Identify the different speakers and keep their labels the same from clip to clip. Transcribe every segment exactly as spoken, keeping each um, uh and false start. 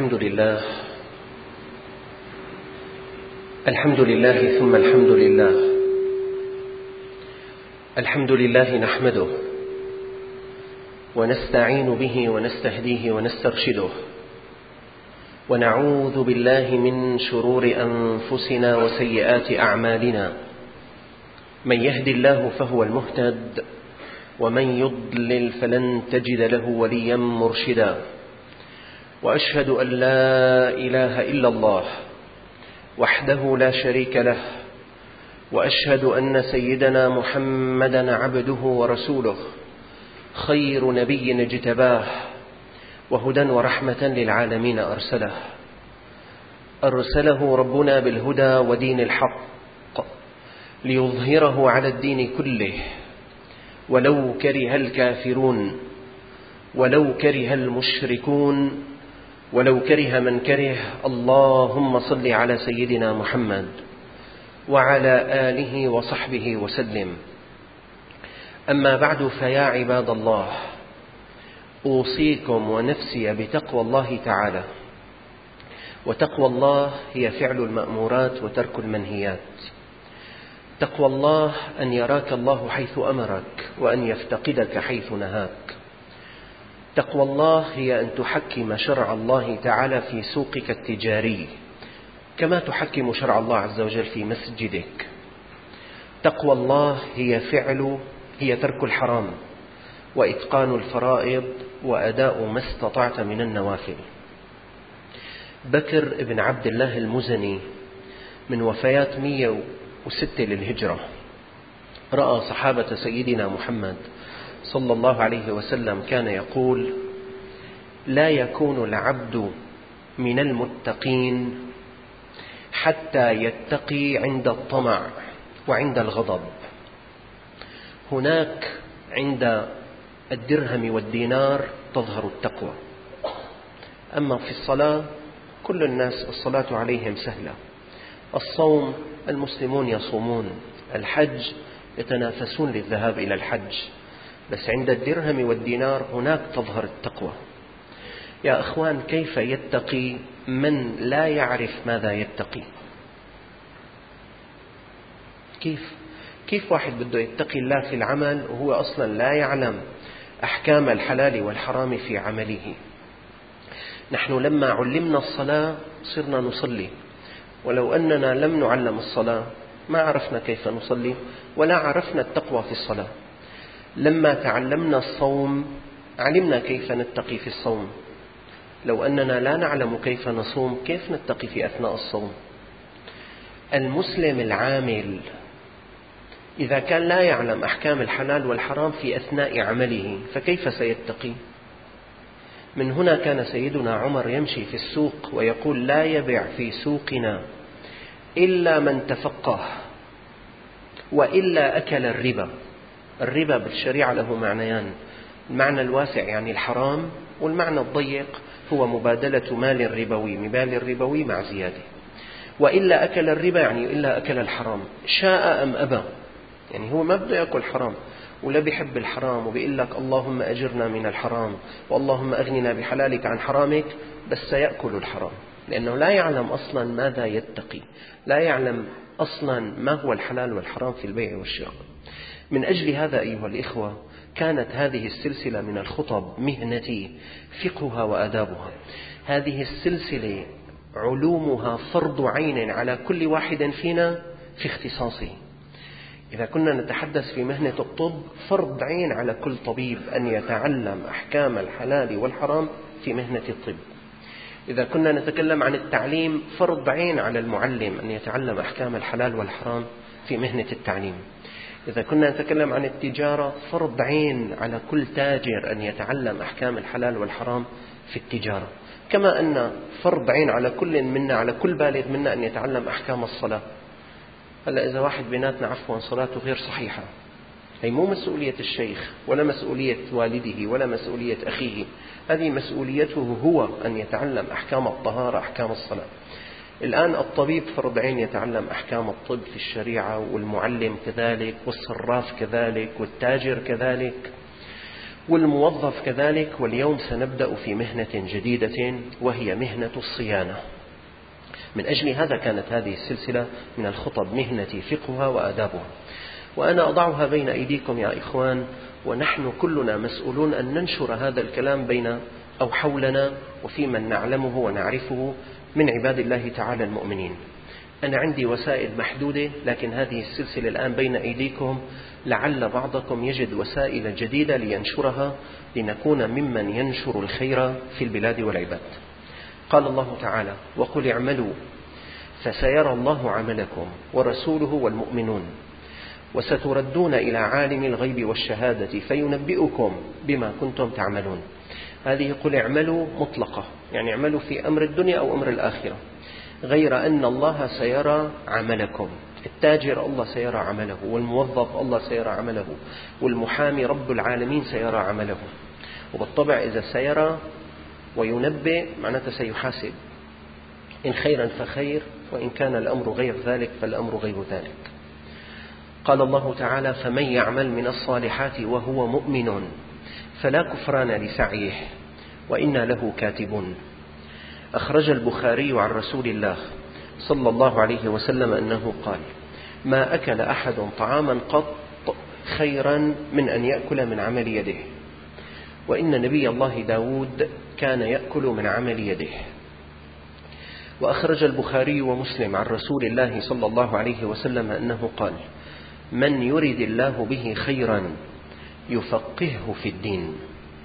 Speaker 1: الحمد لله الحمد لله ثم الحمد لله الحمد لله نحمده ونستعين به ونستهديه ونسترشده ونعوذ بالله من شرور أنفسنا وسيئات أعمالنا. من يهد الله فهو المهتد ومن يضلل فلن تجد له وليا مرشدا. وأشهد أن لا إله إلا الله وحده لا شريك له، وأشهد أن سيدنا محمدا عبده ورسوله خير نبي اجتباه وهدى ورحمة للعالمين أرسله أرسله ربنا بالهدى ودين الحق ليظهره على الدين كله ولو كره الكافرون ولو كره المشركون ولو كره من كره. اللهم صل على سيدنا محمد وعلى آله وصحبه وسلم. أما بعد، فيا عباد الله، أوصيكم ونفسي بتقوى الله تعالى. وتقوى الله هي فعل المأمورات وترك المنهيات. تقوى الله أن يراك الله حيث أمرك وأن يفتقدك حيث نهاك. تقوى الله هي أن تحكم شرع الله تعالى في سوقك التجاري كما تحكم شرع الله عز وجل في مسجدك. تقوى الله هي فعل هي ترك الحرام وإتقان الفرائض وأداء ما استطعت من النوافل. بكر بن عبد الله المزني من وفيات مئة وستة للهجرة رأى صحابة سيدنا محمد صلى الله عليه وسلم كان يقول: لا يكون العبد من المتقين حتى يتقي عند الطمع وعند الغضب. هناك عند الدرهم والدينار تظهر التقوى، أما في الصلاة كل الناس الصلاة عليهم سهلة، الصوم المسلمون يصومون، الحج يتنافسون للذهاب إلى الحج، بس عند الدرهم والدينار هناك تظهر التقوى. يا أخوان، كيف يتقي من لا يعرف ماذا يتقي؟ كيف كيف واحد بده يتقي الله في العمل وهو أصلا لا يعلم أحكام الحلال والحرام في عمله؟ نحن لما علمنا الصلاة صرنا نصلي، ولو أننا لم نعلم الصلاة ما عرفنا كيف نصلي ولا عرفنا التقوى في الصلاة. لما تعلمنا الصوم علمنا كيف نتقي في الصوم، لو أننا لا نعلم كيف نصوم كيف نتقي في أثناء الصوم؟ المسلم العامل إذا كان لا يعلم أحكام الحلال والحرام في أثناء عمله فكيف سيتقي؟ من هنا كان سيدنا عمر يمشي في السوق ويقول: لا يبيع في سوقنا إلا من تفقه وإلا أكل الربا. الربا بالشريعة له معنيان: المعنى الواسع يعني الحرام، والمعنى الضيق هو مبادلة مال ربوي مال ربوي مع زيادة. وإلا أكل الربا يعني إلا أكل الحرام، شاء أم أبى، يعني هو ما بده يأكل حرام ولا بيحب الحرام وبيقول لك اللهم أجرنا من الحرام واللهم أغننا بحلالك عن حرامك، بس سيأكل الحرام لأنه لا يعلم أصلا ماذا يتقي، لا يعلم أصلا ما هو الحلال والحرام في البيع والشراء. من أجل هذا أيها الإخوة كانت هذه السلسلة من الخطب مهنتي فقهها وآدابها. هذه السلسلة علومها فرض عين على كل واحد فينا في اختصاصه. إذا كنا نتحدث في مهنة الطب فرض عين على كل طبيب أن يتعلم أحكام الحلال والحرام في مهنة الطب. إذا كنا نتكلم عن التعليم فرض عين على المعلم أن يتعلم أحكام الحلال والحرام في مهنة التعليم. إذا كنا نتكلم عن التجارة فرض عين على كل تاجر أن يتعلم أحكام الحلال والحرام في التجارة. كما أن فرض عين على كل منا على كل بالغ منا أن يتعلم أحكام الصلاة. هلا إذا واحد بيناتنا عفوا صلاته غير صحيحة، هي مو مسؤولية الشيخ ولا مسؤولية والده ولا مسؤولية أخيه، هذه مسؤوليته هو أن يتعلم أحكام الطهارة أحكام الصلاة. الآن الطبيب فرض عين يتعلم أحكام الطب في الشريعة، والمعلم كذلك، والصراف كذلك، والتاجر كذلك. والموظف كذلك. واليوم سنبدأ في مهنة جديدة وهي مهنة الصيانة. من أجل هذا كانت هذه السلسلة من الخطب مهنتي فقهها وآدابها، وأنا أضعها بين أيديكم يا إخوان، ونحن كلنا مسؤولون أن ننشر هذا الكلام بين أو حولنا وفي من نعلمه ونعرفه من عباد الله تعالى المؤمنين. أنا عندي وسائل محدودة، لكن هذه السلسلة الآن بين أيديكم، لعل بعضكم يجد وسائل جديدة لينشرها، لنكون ممن ينشر الخير في البلاد والعباد. قال الله تعالى: وقل اعملوا فسيرى الله عملكم ورسوله والمؤمنون وستردون إلى عالم الغيب والشهادة فينبئكم بما كنتم تعملون. هذه قل اعملوا مطلقة، يعني اعملوا في أمر الدنيا أو أمر الآخرة، غير أن الله سيرى عملكم. التاجر الله سيرى عمله، والموظف الله سيرى عمله، والمحامي رب العالمين سيرى عمله. وبالطبع إذا سيرى وينبئ معناته سيحاسب، إن خيرا فخير، وإن كان الأمر غير ذلك فالأمر غير ذلك. قال الله تعالى: فمن يعمل من الصالحات وهو مؤمن فلا كفران لسعيه وإنا له كاتبون. أخرج البخاري عن رسول الله صلى الله عليه وسلم أنه قال: ما أكل أحد طعاما قط خيرا من أن يأكل من عمل يده، وإن نبي الله داود كان يأكل من عمل يده. وأخرج البخاري ومسلم عن رسول الله صلى الله عليه وسلم أنه قال: من يرد الله به خيرا يفقهه في الدين.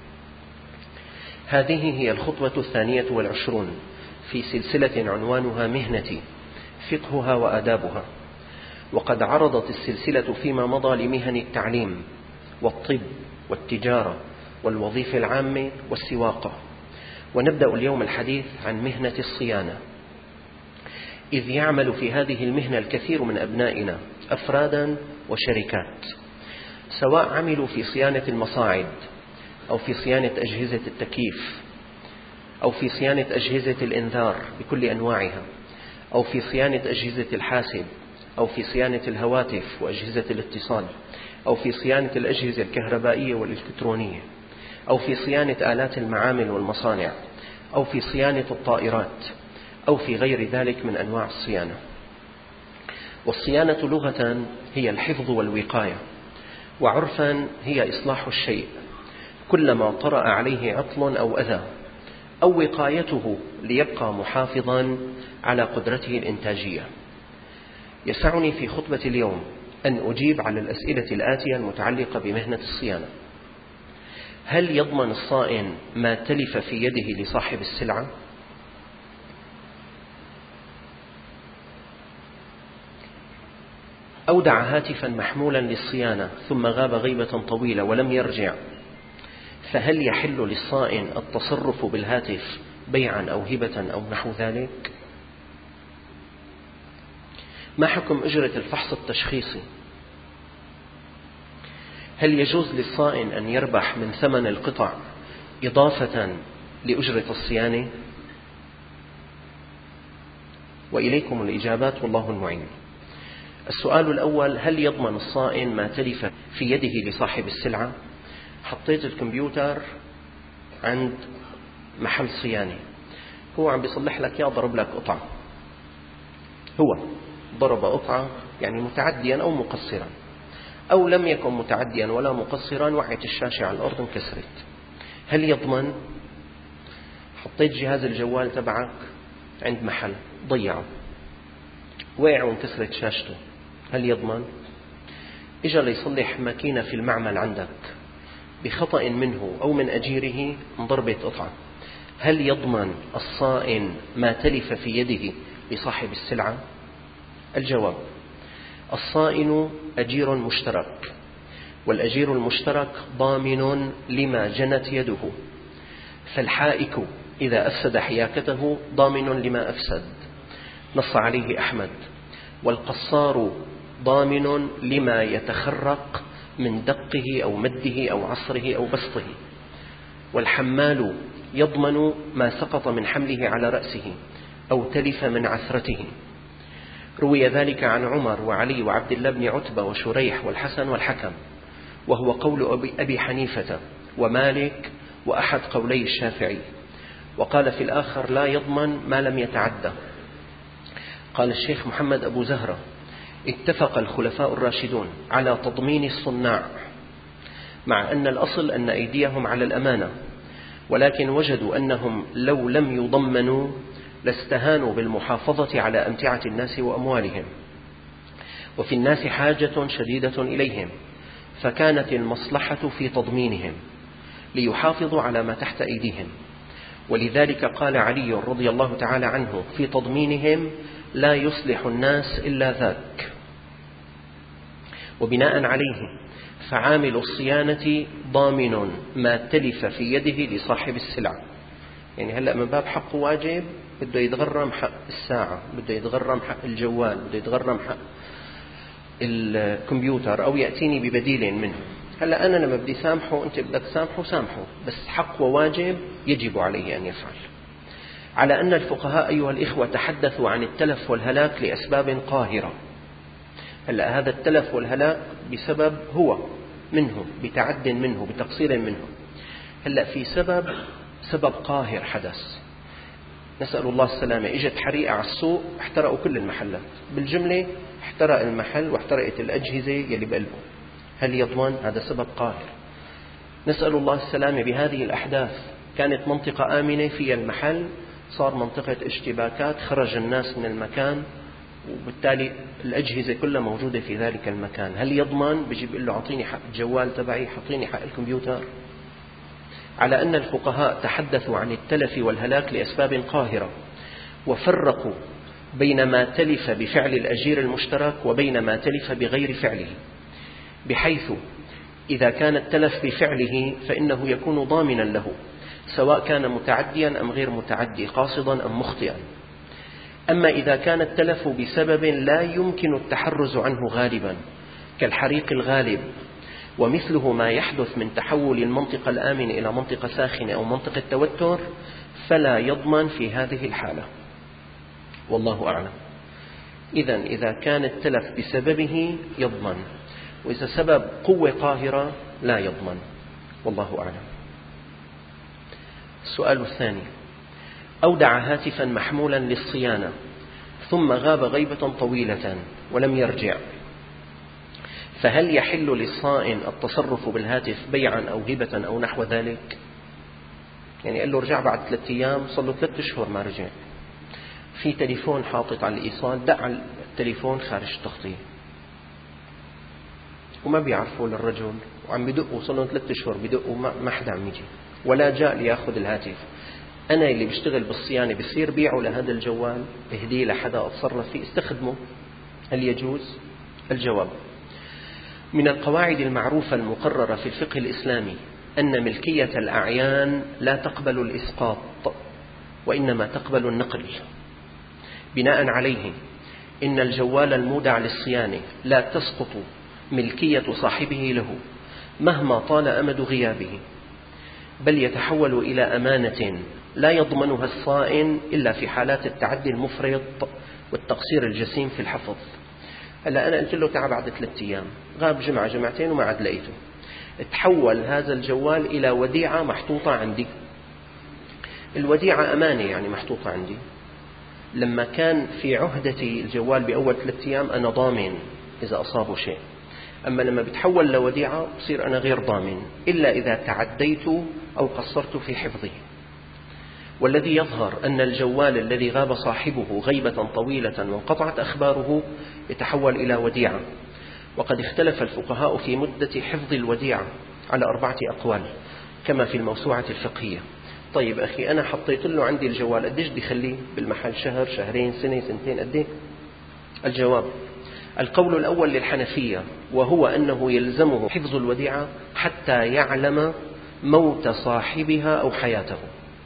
Speaker 1: هذه هي الخطوة الثانية والعشرون في سلسلة عنوانها مهنتي فقهها وآدابها. وقد عرضت السلسلة فيما مضى لمهن التعليم والطب والتجارة والوظيفة العامة والسواقة، ونبدأ اليوم الحديث عن مهنة الصيانة، إذ يعمل في هذه المهنة الكثير من أبنائنا أفرادا وشركات، سواء عملوا في صيانة المصاعد أو في صيانة أجهزة التكييف أو في صيانة أجهزة الإنذار بكل أنواعها، أو في صيانة أجهزة الحاسب، أو في صيانة الهواتف وأجهزة الاتصال، أو في صيانة الأجهزة الكهربائية والإلكترونية، أو في صيانة آلات المعامل والمصانع، أو في صيانة الطائرات، أو في غير ذلك من أنواع الصيانة. والصيانة لغة هي الحفظ والوقاية، وعرفا هي إصلاح الشيء كلما طرأ عليه عطل أو أذى، أو وقايته ليبقى محافظا على قدرته الإنتاجية. يسعني في خطبة اليوم أن أجيب على الأسئلة الآتية المتعلقة بمهنة الصيانة: هل يضمن الصائن ما تلف في يده لصاحب السلعة؟ أودع هاتفا محمولا للصيانة ثم غاب غيبة طويلة ولم يرجع، فهل يحل للصائن التصرف بالهاتف بيعا أو هبة أو نحو ذلك؟ ما حكم أجرة الفحص التشخيصي؟ هل يجوز للصائن أن يربح من ثمن القطع إضافة لأجرة الصيانة؟ وإليكم الإجابات والله المعين. السؤال الأول: هل يضمن الصائن ما تلف في يده لصاحب السلعة؟ حطيت الكمبيوتر عند محل صيانة، هو عم بيصلح لك يا ضرب لك قطعة، هو ضرب قطعة يعني متعديا أو مقصرا، أو لم يكن متعديا ولا مقصرا، وقعت الشاشة على الأرض انكسرت، هل يضمن؟ حطيت جهاز الجوال تبعك عند محل ضيعه، وقع وانكسرت شاشته، هل يضمن؟ إجا ليصلح ماكينة في المعمل عندك بخطأ منه أو من أجيره انضربت قطعة، هل يضمن الصائن ما تلف في يده لصاحب السلعة؟ الجواب: الصائن أجير مشترك، والأجير المشترك ضامن لما جنت يده، فالحائك إذا أفسد حياكته ضامن لما أفسد، نص عليه أحمد، والقصار ضامن لما يتخرق من دقه أو مده أو عصره أو بسطه، والحمال يضمن ما سقط من حمله على رأسه أو تلف من عثرته. روي ذلك عن عمر وعلي وعبد الله بن عتبة وشريح والحسن والحكم، وهو قول أبي حنيفة ومالك وأحد قولي الشافعي. وقال في الآخر لا يضمن ما لم يتعدى. قال الشيخ محمد أبو زهرة اتفق الخلفاء الراشدون على تضمين الصناع، مع أن الأصل أن أيديهم على الأمانة، ولكن وجدوا أنهم لو لم يضمنوا لاستهانوا بالمحافظة على أمتعة الناس وأموالهم، وفي الناس حاجة شديدة إليهم، فكانت المصلحة في تضمينهم ليحافظوا على ما تحت أيديهم. ولذلك قال علي رضي الله تعالى عنه في تضمينهم لا يصلح الناس إلا ذاك. وبناء عليه فعامل الصيانة ضامن ما تلف في يده لصاحب السلعة. يعني هلأ من باب حق واجب بده يتغرم حق الساعة، بده يتغرم حق الجوال، بده يتغرم حق الكمبيوتر، أو يأتيني ببديل منه. هلأ أنا لما بدي سامحه أنت بدك سامحه سامحه، بس حق وواجب يجب عليه أن يفعل. على أن الفقهاء أيها الإخوة تحدثوا عن التلف والهلاك لأسباب قاهرة. هلأ هذا التلف والهلاك بسبب هو منه، بتعد منه، بتقصير منه. هلأ في سبب سبب قاهر حدث، نسأل الله السلامة. إجت حريقة على السوق احترقوا كل المحلات بالجملة، احترق المحل واحترقت الأجهزة يلي بقلبه. هل يضمن؟ هذا سبب قاهر. نسأل الله السلامة. بهذه الأحداث كانت منطقة آمنة فيها المحل، صار منطقة اشتباكات، خرج الناس من المكان، وبالتالي الأجهزة كلها موجودة في ذلك المكان. هل يضمن؟ بيجي بيقول له أعطيني حق الجوال تبعي، أعطيني حق الكمبيوتر. على أن الفقهاء تحدثوا عن التلف والهلاك لأسباب قاهرة، وفرقوا بين ما تلف بفعل الأجير المشترك وبين ما تلف بغير فعله، بحيث إذا كان التلف بفعله فإنه يكون ضامنا له، سواء كان متعديا أم غير متعدي، قاصدا أم مخطئا. أما إذا كان التلف بسبب لا يمكن التحرز عنه غالبا كالحريق الغالب، ومثله ما يحدث من تحول المنطقة الآمنة إلى منطقة ساخنة أو منطقة توتر، فلا يضمن في هذه الحالة، والله أعلم. إذن إذا كان التلف بسببه يضمن، وإذا سبب قوة قاهرة لا يضمن، والله أعلم. السؤال الثاني: أودع هاتفا محمولا للصيانة ثم غاب غيبة طويلة ولم يرجع، فهل يحل للصائن التصرف بالهاتف بيعا أو هبة أو نحو ذلك؟ يعني قال له رجع بعد ثلاثة أيام، صار له ثلاثة أشهر ما رجع، في تليفون حاطط على الإيصال، دع التليفون خارج التغطية وما بيعرفوا للرجل، وعم بدقوا، صار له ثلاثة أشهر بدقوا ما حدا عم يجي ولا جاء ليأخذ الهاتف. أنا اللي بشتغل بالصيانة بصير بيعه لهذا الجوال، اهديه لحدا أتصرف فيه، استخدمه، هل يجوز؟ الجواب: من القواعد المعروفة المقررة في الفقه الإسلامي أن ملكية الأعيان لا تقبل الإسقاط، وإنما تقبل النقل. بناء عليه إن الجوال المودع للصيانة لا تسقط ملكية صاحبه له مهما طال أمد غيابه، بل يتحول إلى أمانة لا يضمنها الصائن إلا في حالات التعدي المفرط والتقصير الجسيم في الحفظ. هلا أنا قلت له تعال بعد ثلاثة أيام، غاب جمعة جمعتين وما عاد لقيته، تحول هذا الجوال إلى وديعة محطوطة عندي. الوديعة أمانة يعني محطوطة عندي. لما كان في عهدتي الجوال بأول ثلاثة أيام أنا ضامن إذا أصابه شيء، أما لما بتحول لوديعة بصير أنا غير ضامن إلا إذا تعديت أو قصرت في حفظه. والذي يظهر أن الجوال الذي غاب صاحبه غيبة طويلة وانقطعت أخباره يتحول إلى وديعة. وقد اختلف الفقهاء في مدة حفظ الوديعة على أربعة أقوال كما في الموسوعة الفقهية. طيب أخي أنا حطيت له عندي الجوال، قديش بدي خليه بالمحل؟ شهر، شهرين، سنة، سنتين، قديه؟ الجواب: القول الأول للحنفية، وهو أنه يلزمه حفظ الوديعة حتى يعلم موت صاحبها أو حياته.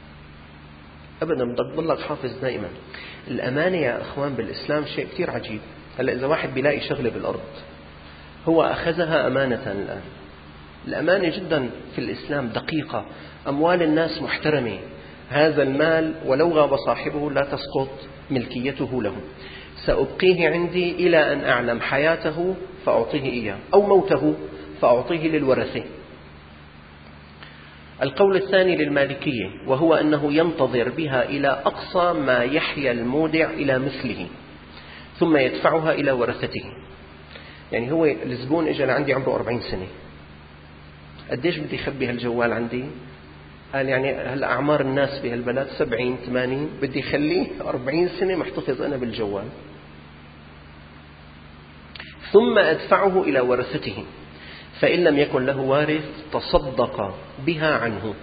Speaker 1: أبدا بدك تضلك حافظ دائما. الأمانة يا أخوان بالإسلام شيء كثير عجيب. هلأ إذا واحد بيلاقي شغلة بالأرض هو أخذها أمانة الآن، الأمانة جدا في الإسلام دقيقة، أموال الناس محترمة، هذا المال ولو غاب صاحبه لا تسقط ملكيته له، سأبقيه عندي إلى أن أعلم حياته فأعطيه إياه، أو موته فأعطيه للورثة. القول الثاني للمالكية، وهو أنه ينتظر بها إلى أقصى ما يحيا المودع إلى مثله ثم يدفعها إلى ورثته. يعني هو الزبون إجا لعندي عمره أربعين سنة، قديش بدي يخبي هالجوال عندي؟ قال يعني هلا أعمار الناس بهالبلد سبعين ثمانين، بدي يخليه أربعين سنة محتفظ أنا بالجوال، ثم أدفعه إلى ورثته، فإن لم يكن له وارث تصدق بها عنه.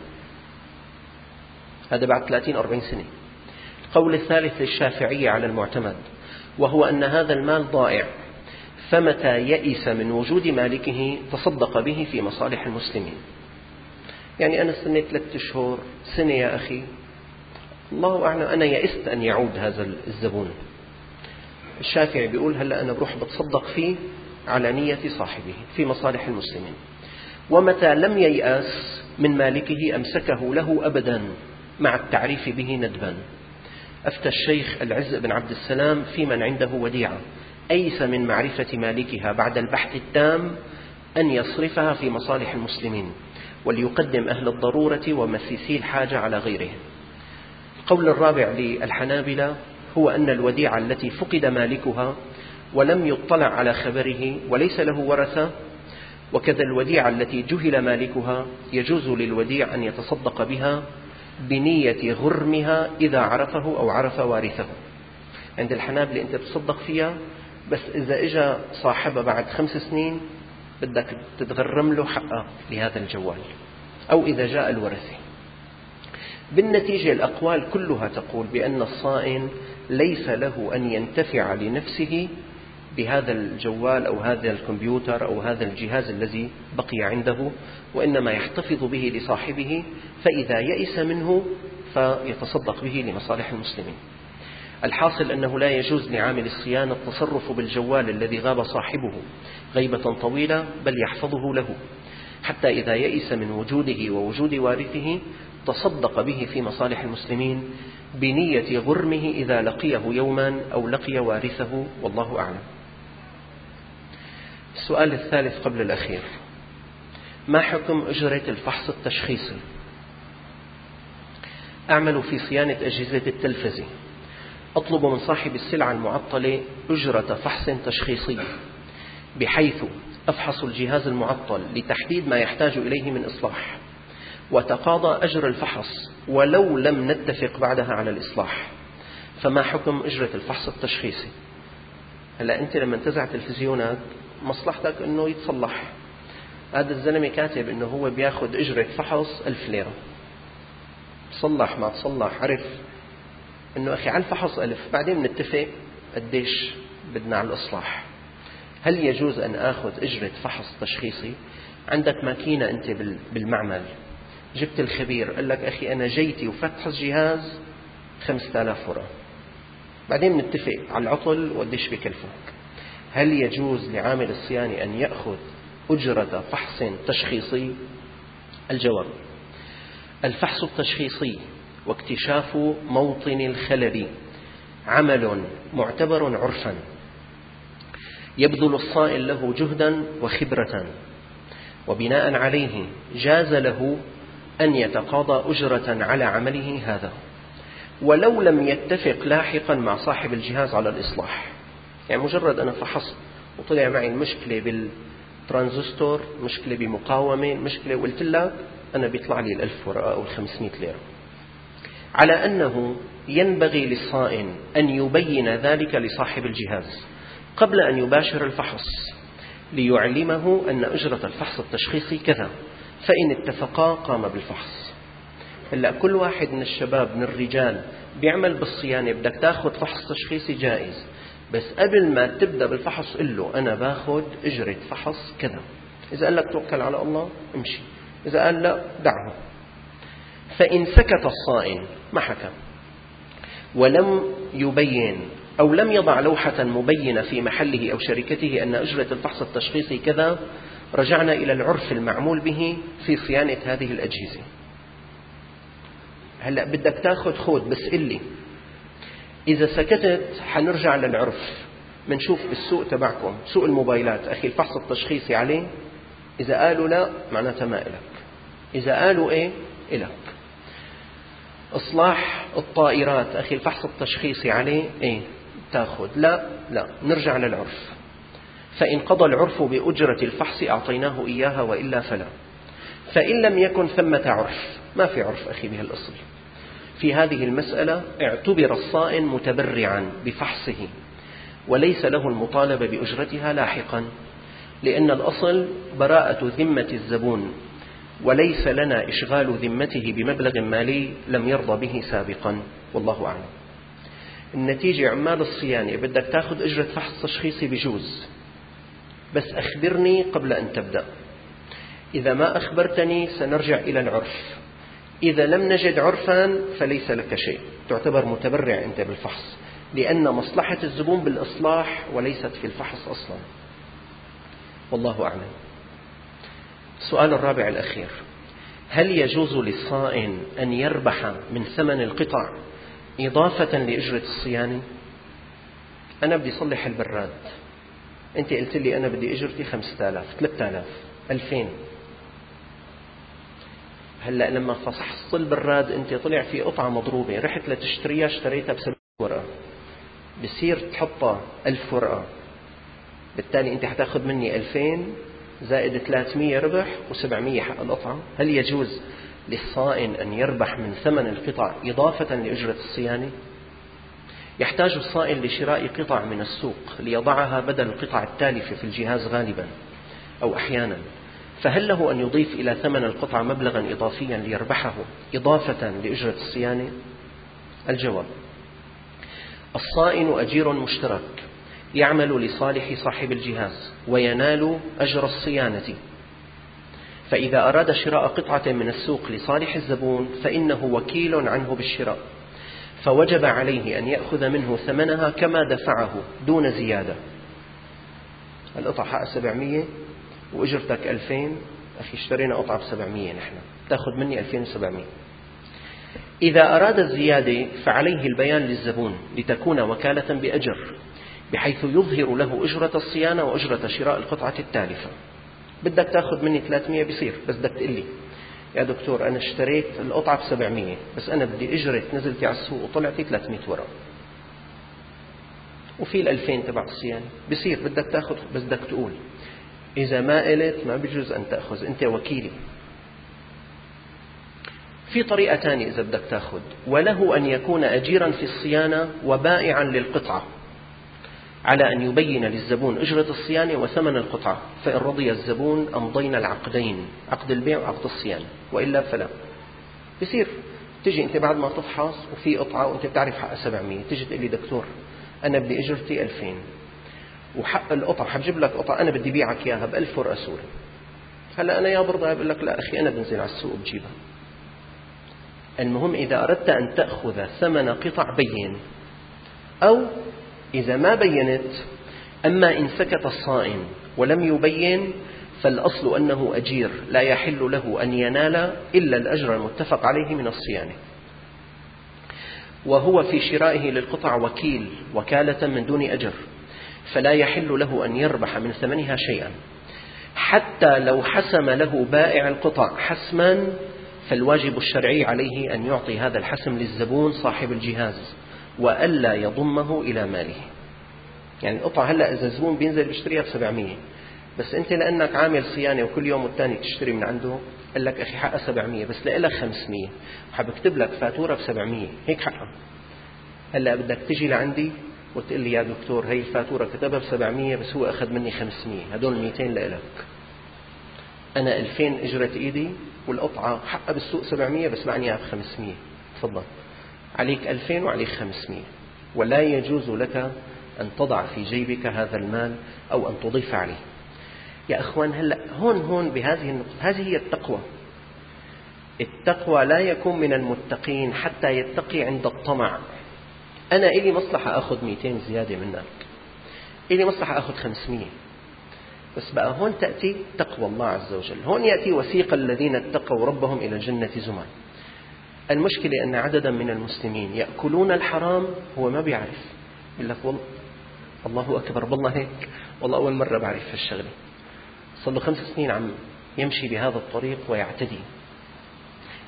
Speaker 1: هذا بعد ثلاثين أربعين سنة. القول الثالث للشافعية على المعتمد، وهو أن هذا المال ضائع، فمتى يئس من وجود مالكه تصدق به في مصالح المسلمين. يعني أنا استنيت ثلاثة أشهر سنة يا أخي، الله أعلم، أنا يئست أن يعود هذا الزبون. الشافعي بيقول هلأ أنا بروح بتصدق فيه على نية صاحبه في مصالح المسلمين. ومتى لم ييأس من مالكه أمسكه له أبدا مع التعريف به ندبا. أفتى الشيخ العز بن عبد السلام في من عنده وديعة أيس من معرفة مالكها بعد البحث التام أن يصرفها في مصالح المسلمين، وليقدم أهل الضرورة ومسيسي الحاجة على غيره. القول الرابع للحنابلة هو أن الوديعة التي فقد مالكها ولم يطلع على خبره وليس له ورثة، وكذا الوديعة التي جهل مالكها يجوز للوديع أن يتصدق بها بنية غرمها إذا عرفه أو عرف وارثه. عند الحنابلة أنت تصدق فيها، بس إذا إجا صاحبها بعد خمس سنين بدك تتغرم له حقه لهذا الجوال، أو إذا جاء الورثة. بالنتيجة الأقوال كلها تقول بأن الصائن ليس له أن ينتفع لنفسه بهذا الجوال أو هذا الكمبيوتر أو هذا الجهاز الذي بقي عنده، وإنما يحتفظ به لصاحبه، فإذا يئس منه فيتصدق به لمصالح المسلمين. الحاصل أنه لا يجوز لعامل الصيانة التصرف بالجوال الذي غاب صاحبه غيبة طويلة، بل يحفظه له حتى إذا يئس من وجوده ووجود وارثه تصدق به في مصالح المسلمين بنية غرمه إذا لقيه يوما أو لقي وارثه، والله أعلم. السؤال الثالث قبل الأخير: ما حكم أجرة الفحص التشخيصي؟ أعمل في صيانة أجهزة التلفزة، أطلب من صاحب السلعة المعطلة أجرة فحص تشخيصي، بحيث أفحص الجهاز المعطل لتحديد ما يحتاج إليه من إصلاح، وتقاضى أجر الفحص ولو لم نتفق بعدها على الإصلاح، فما حكم أجرة الفحص التشخيصي؟ هلا أنت لما تزع تلفزيونك مصلحتك أنه يتصلح. هذا الزلمة كاتب أنه هو بياخد أجرة فحص ألف ليرة، تصلح ما تصلح، عرف أنه أخي على الفحص ألف، بعدين نتفق قديش بدنا على الإصلاح. هل يجوز أن أخذ أجرة فحص تشخيصي؟ عندك ماكينة أنت بالمعمل، جبت الخبير قال لك أخي أنا جيتي وفتح جهاز خمسة آلاف ورقة، بعدين نتفق على العطل وقديش بكلفك. هل يجوز لعامل الصيانة أن يأخذ أجرة فحص تشخيصي؟ الجواب: الفحص التشخيصي واكتشاف موطن الخلل عمل معتبر عرفا، يبذل الصائن له جهدا وخبرة، وبناء عليه جاز له أن يتقاضى أجرة على عمله هذا، ولو لم يتفق لاحقا مع صاحب الجهاز على الإصلاح. يعني مجرد أنا فحصت وطلع معي المشكلة بالترانزستور، مشكلة بمقاومة، مشكلة، وقلت لك أنا بيطلع لي الألف ورقة أو الخمسمائة ليرة، على أنه ينبغي للصائن أن يبين ذلك لصاحب الجهاز قبل أن يباشر الفحص، ليعلمه أن أجرة الفحص التشخيصي كذا، فإن اتفقا قام بالفحص. هلا كل واحد من الشباب من الرجال بيعمل بالصيانة، بدك تاخذ فحص تشخيصي جائز، بس قبل ما تبدأ بالفحص قل له أنا باخذ أجرة فحص كذا. إذا قال لك توكل على الله امشي، إذا قال لا دعه. فإن سكت الصائن ما حكم ولم يبين أو لم يضع لوحة مبينة في محله أو شركته أن أجرة الفحص التشخيصي كذا، رجعنا إلى العرف المعمول به في صيانة هذه الأجهزة. هلأ بدك تاخذ خذ، بس إلي إذا سكتت حنرجع للعرف. منشوف بالسوق تبعكم سوق الموبايلات، أخي الفحص التشخيصي عليه، إذا قالوا لا معناتها ما إلك، إذا قالوا إيه إلك. إصلاح الطائرات أخي الفحص التشخيصي عليه إيه تأخذ؟ لا لا، نرجع للعرف. فإن قضى العرف بأجرة الفحص أعطيناه إياها وإلا فلا. فإن لم يكن ثمة عرف، ما في عرف أخي به الأصل في هذه المسألة، اعتبر الصائن متبرعا بفحصه وليس له المطالبة بأجرتها لاحقا، لأن الأصل براءة ذمة الزبون، وليس لنا إشغال ذمته بمبلغ مالي لم يرضى به سابقا، والله أعلم. النتيجة عمال الصيانة بدك تأخذ أجرة فحص تشخيصي بجوز، بس أخبرني قبل أن تبدأ. إذا ما أخبرتني سنرجع إلى العرف. إذا لم نجد عرفا فليس لك شيء، تعتبر متبرع أنت بالفحص، لأن مصلحة الزبون بالإصلاح وليست في الفحص أصلا، والله أعلم. السؤال الرابع الأخير: هل يجوز للصائن أن يربح من ثمن القطع إضافة لأجرة الصيانة؟ أنا بدي صلح البراد، أنت قلت لي أنا بدي أجرتي خمسة آلاف، ثلاثة آلاف، ألفين. هلأ لما فحصت البراد أنت طلع في قطعة مضروبة، رحت لتشتريها اشتريتها بسبع ورقة، بصير تحطها ألف ورقة، بالتالي أنت حتاخذ مني ألفين زائد ثلاثمية ربح وسبعمية حق القطعة. هل يجوز للصائن أن يربح من ثمن القطع إضافة لأجرة الصيانة؟ يحتاج الصائن لشراء قطع من السوق ليضعها بدل القطع التالفة في الجهاز غالبا أو أحيانا، فهل له أن يضيف إلى ثمن القطع مبلغا إضافيا ليربحه إضافة لأجرة الصيانة؟ الجواب: الصائن أجير مشترك يعمل لصالح صاحب الجهاز وينال أجر الصيانة، فإذا أراد شراء قطعة من السوق لصالح الزبون فإنه وكيل عنه بالشراء، فوجب عليه أن يأخذ منه ثمنها كما دفعه دون زيادة. القطعة حق سبعمية وأجرتك ألفين، أخي اشترينا قطعة بسبعمية، نحن تأخذ مني ألفين وسبعمية. إذا أراد الزيادة فعليه البيان للزبون لتكون وكالة بأجر، بحيث يظهر له أجرة الصيانة وأجرة شراء القطعة التالفة. بدك تأخذ مني ثلاثمية بصير، بس بدك تقول لي يا دكتور أنا اشتريت القطعة بسبعمية، بس أنا بدي أجرة نزلتي على السوق وطلعتي ثلاثمية ورقة، وفي الألفين تبع الصيانة، بصير بدك تأخذ، بس بدك تقول. إذا ما قلت ما بيجوز أن تأخذ، أنت وكيلي. في طريقة ثانية إذا بدك تأخذ: وله أن يكون أجيرا في الصيانة وبائعا للقطعة، على أن يبين للزبون أجرة الصيانة وثمن القطعة، فإن رضي الزبون أمضينا العقدين، عقد البيع وعقد الصيانة، وإلا فلا. بصير تجي أنت بعد ما تفحص وفي قطعة وأنت بتعرف حقها سبعمية، تجي تقول لي دكتور أنا بدي أجرتي ألفين وحق القطعة حبجيب لك قطعة أنا بدي بيعك إياها بألف ورقة سوري. هلا أنا يا برضه بقول لك لا أخي أنا بنزل على السوق بجيبها. المهم إذا أردت أن تأخذ ثمن قطع بين، أو إذا ما بينت، أما إن سكت الصائن ولم يبين فالأصل أنه أجير لا يحل له أن ينال إلا الأجر المتفق عليه من الصيانة، وهو في شرائه للقطع وكيل وكالة من دون أجر، فلا يحل له أن يربح من ثمنها شيئا، حتى لو حسم له بائع القطع حسما، فالواجب الشرعي عليه أن يعطي هذا الحسم للزبون صاحب الجهاز وألا يضمه إلى ماله. يعني القطعة هلأ إذا الزبون بينزل بيشتريها بسبعمية، بس أنت لأنك عامل صيانة وكل يوم والتاني تشتري من عنده، قال لك أخي حقها سبعمية بس لإلك خمسمية، وحاب اكتب لك فاتورة بسبعمية، هيك حقها. هلأ بدك تجي لعندي وتقول لي يا دكتور هي الفاتورة كتبها بسبعمية بس هو أخذ مني خمسمية، هدول ميتين لإلك. أنا ألفين إجرة إيدي والقطعة حقها بالسوق سبعمية بس معني إياها بخمسمية، تفضل عليك ألفين وعليك خمسمية، ولا يجوز لك أن تضع في جيبك هذا المال أو أن تضيف عليه. يا أخوان هلأ هون هون بهذه النقطة، هذه هي التقوى. التقوى لا يكون من المتقين حتى يتقي عند الطمع. أنا إلي مصلحة أخذ مئتين زيادة منك، إلي مصلحة أخذ خمسمية، بس بقى هون تأتي تقوى الله عز وجل، هون يأتي وسيق الذين اتقوا ربهم إلى الجنة زمرا. المشكلة أن عددا من المسلمين يأكلون الحرام هو ما بيعرف، يقول لك والله الله أكبر بالله هيك، والله أول مرة بعرف هالشغلة، صار له خمس سنين عم يمشي بهذا الطريق ويعتدي.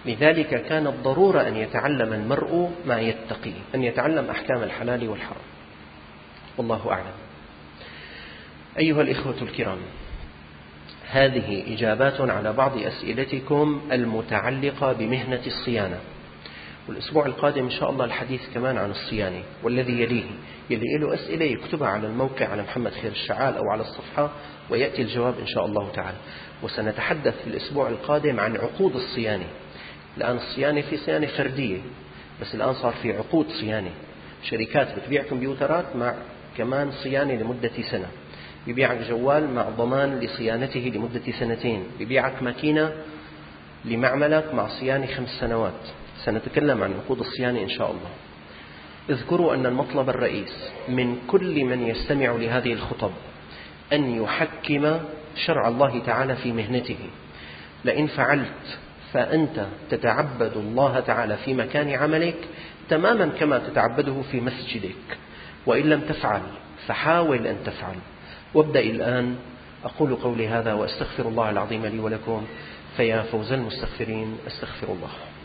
Speaker 1: لذلك كانت ضرورة أن يتعلم المرء ما يتقي، أن يتعلم أحكام الحلال والحرام. والله أعلم. أيها الإخوة الكرام، هذه إجابات على بعض أسئلتكم المتعلقة بمهنة الصيانة. والأسبوع القادم إن شاء الله الحديث كمان عن الصيانة، والذي يليه يلي له أسئلة يكتبها على الموقع على محمد خير الشعال أو على الصفحة ويأتي الجواب إن شاء الله تعالى. وسنتحدث في الأسبوع القادم عن عقود الصيانة. الآن الصيانة في صيانة فردية، بس الآن صار في عقود صيانة. شركات بتبيع كمبيوترات مع كمان صيانة لمدة سنة، بيبيعك جوال مع ضمان لصيانته لمدة سنتين، بيبيعك ماكينة لمعملك مع صيانة خمس سنوات. سنتكلم عن عقود الصيانة إن شاء الله. اذكروا أن المطلب الرئيس من كل من يستمع لهذه الخطب أن يحكم شرع الله تعالى في مهنته. لئن فعلت فأنت تتعبد الله تعالى في مكان عملك تماما كما تتعبده في مسجدك، وإن لم تفعل فحاول أن تفعل. وابدأ الآن. أقول قولي هذا وأستغفر الله العظيم لي ولكم، فيا فوز المستغفرين. أستغفر الله.